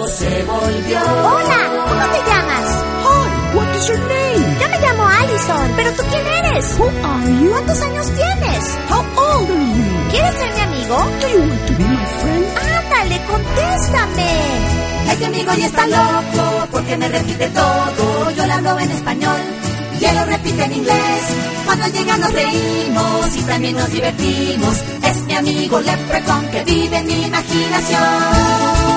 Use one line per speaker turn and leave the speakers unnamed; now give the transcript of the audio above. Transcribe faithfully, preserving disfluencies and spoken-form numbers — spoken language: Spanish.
loco se volvió.
Hola, ¿cómo te llamas?
Hi, what is your name?
Yo me llamo Allison. ¿Pero tú quién eres?
Who are you?
¿Cuántos años tienes?
How old are you?
¿Quieres ser mi amigo?
Do you want to be my friend?
Ándale, contéstame.
Este amigo ya está loco porque me repite todo. Yo le hablo en español y él lo repite en inglés. Cuando llega nos reímos y también nos divertimos. Es mi amigo Leprechaun que vive en mi imaginación.